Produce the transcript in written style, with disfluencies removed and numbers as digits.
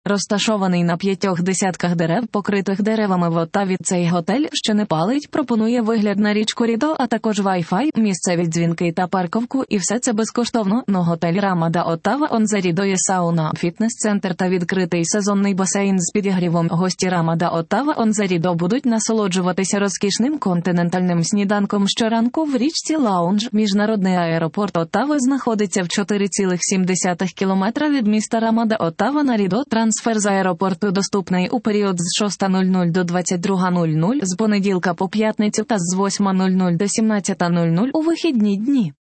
Розташований на 5 десятках дерев, покритих деревами в Оттаві, цей готель, що не палить, пропонує вигляд на річку Рідо, а також Wi-Fi, місцеві дзвінки та парковку, і все це безкоштовно. Но готель Рамада Оттава Онзе Рідо є сауна, фітнес-центр та відкритий сезонний басейн з підігрівом. Гості Рамада Оттава Онзе Рідо будуть насолоджуватися розкішним континентальним сніданком щоранку в річці Лаунж. Міжнародний аеропорт Оттави знаходиться в 4,7 кілометра від міста Рамада Оттава на Рідо. Трансфер з аеропорту доступний у період з 6:00 до 22:00 з понеділка по п'ятницю та з 8:00 до 17:00 у вихідні дні.